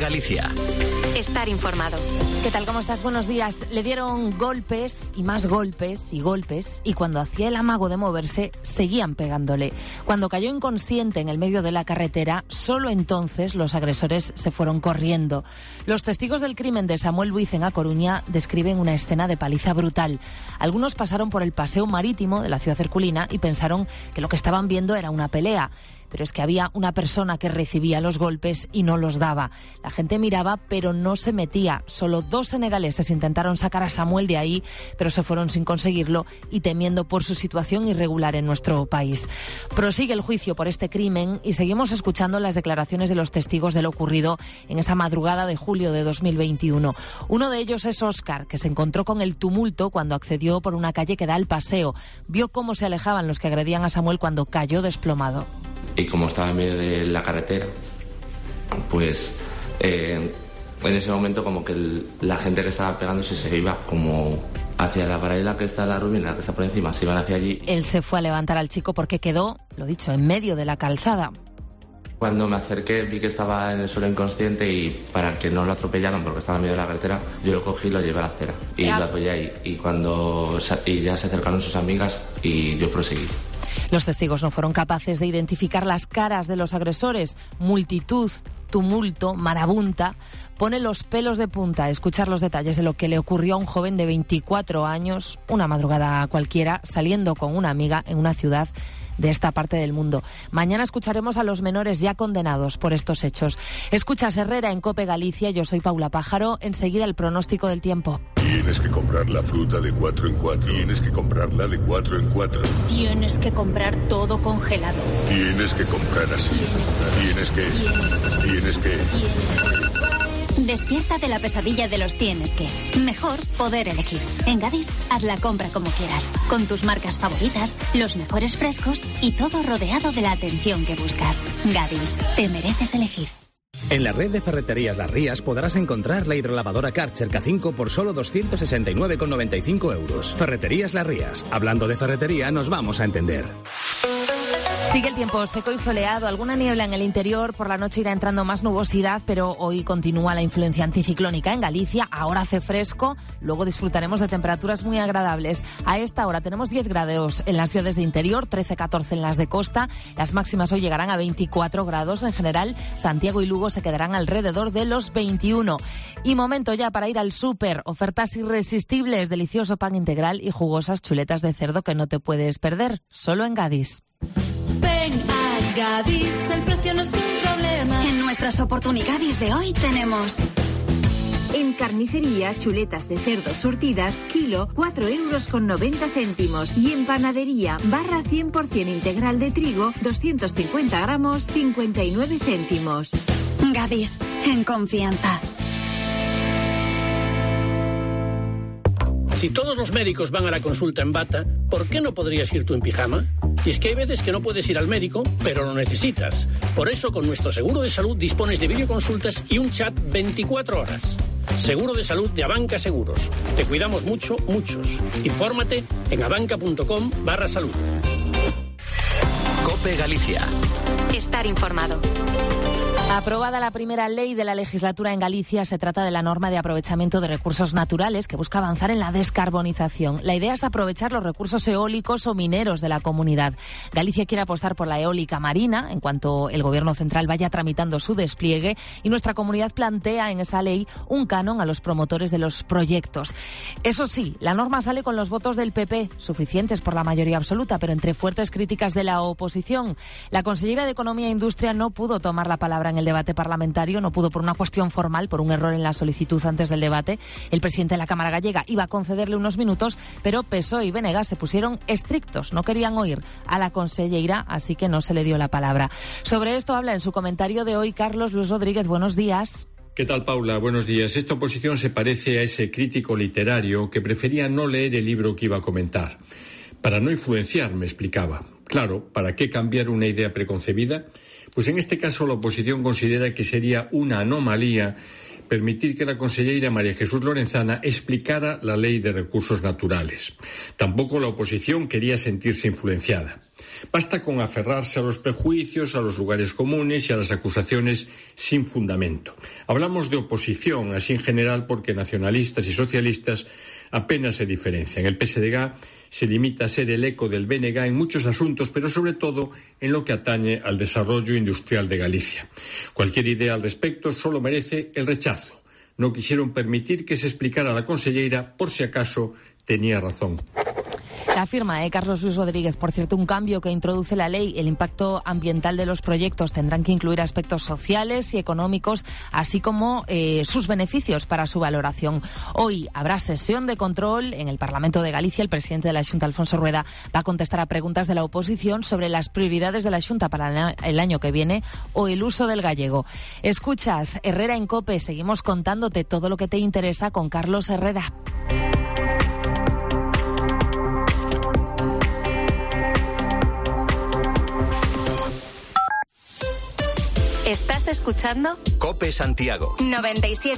Galicia. Estar informado. ¿Qué tal? ¿Cómo estás? Buenos días. Le dieron golpes y más golpes y golpes, y cuando hacía el amago de moverse, seguían pegándole. Cuando cayó inconsciente en el medio de la carretera, solo entonces los agresores se fueron corriendo. Los testigos del crimen de Samuel Luiz en A Coruña describen una escena de paliza brutal. Algunos pasaron por el paseo marítimo de la ciudad herculina y pensaron que lo que estaban viendo era una pelea. Pero es que había una persona que recibía los golpes y no los daba. La gente miraba, pero no se metía. Solo 2 senegaleses intentaron sacar a Samuel de ahí, pero se fueron sin conseguirlo y temiendo por su situación irregular en nuestro país. Prosigue el juicio por este crimen y seguimos escuchando las declaraciones de los testigos de lo ocurrido en esa madrugada de julio de 2021. Uno de ellos es Óscar, que se encontró con el tumulto cuando accedió por una calle que da al paseo. Vio cómo se alejaban los que agredían a Samuel cuando cayó desplomado. Y como estaba en medio de la carretera, pues en ese momento como que la gente que estaba pegándose se iba como hacia la paralela que está la Rubina, la que está por encima, se iban hacia allí. Él se fue a levantar al chico porque quedó, lo dicho, en medio de la calzada. Cuando me acerqué vi que estaba en el suelo inconsciente y para que no lo atropellaran porque estaba en medio de la carretera, yo lo cogí y lo llevé a la acera y lo apoyé ahí. Y ya se acercaron sus amigas y yo proseguí. Los testigos no fueron capaces de identificar las caras de los agresores. Multitud, tumulto, marabunta. Pone los pelos de punta a escuchar los detalles de lo que le ocurrió a un joven de 24 años, una madrugada cualquiera, saliendo con una amiga en una ciudad de esta parte del mundo. Mañana escucharemos a los menores ya condenados por estos hechos. Escuchas Herrera en COPE Galicia, yo soy Paula Pájaro. Enseguida el pronóstico del tiempo. Tienes que comprar la fruta de 4 en 4. Tienes que comprarla de 4 en 4. Tienes que comprar todo congelado. Tienes que comprar así. Tienes que. Despierta de la pesadilla de los tienes que. Mejor poder elegir. En Gadis, haz la compra como quieras. Con tus marcas favoritas, los mejores frescos y todo rodeado de la atención que buscas. Gadis, te mereces elegir. En la red de ferreterías Las Rías podrás encontrar la hidrolavadora Karcher K5 por solo 269,95 euros. Ferreterías Las Rías. Hablando de ferretería, nos vamos a entender. Sigue el tiempo seco y soleado, alguna niebla en el interior, por la noche irá entrando más nubosidad, pero hoy continúa la influencia anticiclónica en Galicia, ahora hace fresco, luego disfrutaremos de temperaturas muy agradables. A esta hora tenemos 10 grados en las ciudades de interior, 13-14 en las de costa, las máximas hoy llegarán a 24 grados, en general Santiago y Lugo se quedarán alrededor de los 21. Y momento ya para ir al súper, ofertas irresistibles, delicioso pan integral y jugosas chuletas de cerdo que no te puedes perder, solo en Gadis. Ven a Gadis, el precio no es un problema. En nuestras oportunidades de hoy tenemos... En carnicería, chuletas de cerdo surtidas, kilo, 4,90 euros. Y en panadería, barra 100% integral de trigo, 250 gramos, 59 céntimos. Gadis, en confianza. Si todos los médicos van a la consulta en bata, ¿por qué no podrías ir tú en pijama? Y es que hay veces que no puedes ir al médico, pero lo necesitas. Por eso, con nuestro seguro de salud dispones de videoconsultas y un chat 24 horas. Seguro de salud de Abanca Seguros. Te cuidamos mucho, muchos. Infórmate en abanca.com/salud. COPE Galicia. Estar informado. Aprobada la primera ley de la legislatura en Galicia, se trata de la norma de aprovechamiento de recursos naturales que busca avanzar en la descarbonización. La idea es aprovechar los recursos eólicos o mineros de la comunidad. Galicia quiere apostar por la eólica marina en cuanto el Gobierno central vaya tramitando su despliegue, y nuestra comunidad plantea en esa ley un canon a los promotores de los proyectos. Eso sí, la norma sale con los votos del PP, suficientes por la mayoría absoluta, pero entre fuertes críticas de la oposición. La consellera de Economía e Industria no pudo tomar la palabra en el debate parlamentario, no pudo por una cuestión formal, por un error en la solicitud antes del debate. El presidente de la Cámara Gallega iba a concederle unos minutos, pero PSOE y BNG se pusieron estrictos, no querían oír a la consellera, así que no se le dio la palabra. Sobre esto habla en su comentario de hoy Carlos Luis Rodríguez. Buenos días. ¿Qué tal, Paula? Buenos días. Esta oposición se parece a ese crítico literario que prefería no leer el libro que iba a comentar. Para no influenciar, me explicaba. Claro, ¿para qué cambiar una idea preconcebida? Pues en este caso la oposición considera que sería una anomalía permitir que la conselleira María Jesús Lorenzana explicara la Ley de Recursos Naturales. Tampoco la oposición quería sentirse influenciada. Basta con aferrarse a los prejuicios, a los lugares comunes y a las acusaciones sin fundamento. Hablamos de oposición, así en general, porque nacionalistas y socialistas apenas se diferencian. El PSDG se limita a ser el eco del BNG en muchos asuntos, pero sobre todo en lo que atañe al desarrollo industrial de Galicia. Cualquier idea al respecto solo merece el rechazo. No quisieron permitir que se explicara a la conselleira por si acaso tenía razón. La firma de Carlos Luis Rodríguez, por cierto, un cambio que introduce la ley. El impacto ambiental de los proyectos tendrán que incluir aspectos sociales y económicos, así como sus beneficios para su valoración. Hoy habrá sesión de control en el Parlamento de Galicia. El presidente de la Xunta, Alfonso Rueda, va a contestar a preguntas de la oposición sobre las prioridades de la Xunta para el año que viene o el uso del gallego. Escuchas Herrera en COPE. Seguimos contándote todo lo que te interesa con Carlos Herrera. ¿Estás escuchando? COPE Santiago 97.